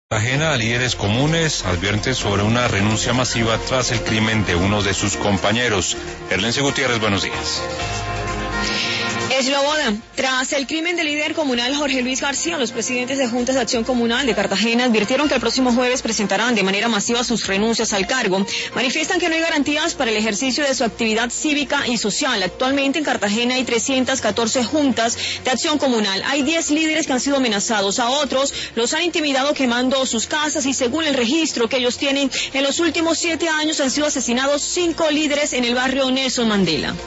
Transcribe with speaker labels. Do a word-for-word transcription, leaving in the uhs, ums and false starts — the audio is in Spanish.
Speaker 1: Cartagena, líderes comunes advierten sobre una renuncia masiva tras el crimen de uno de sus compañeros. Erlense Gutiérrez, buenos días.
Speaker 2: Esloboda, tras el crimen del líder comunal Jorge Luis García, los presidentes de Juntas de Acción Comunal de Cartagena advirtieron que el próximo jueves presentarán de manera masiva sus renuncias al cargo. Manifiestan que no hay garantías para el ejercicio de su actividad cívica y social. Actualmente en Cartagena hay trescientas catorce juntas de acción comunal. Hay diez líderes que han sido amenazados. A otros los han intimidado quemando sus casas y según el registro que ellos tienen, en los últimos siete años han sido asesinados cinco líderes en el barrio Nelson Mandela.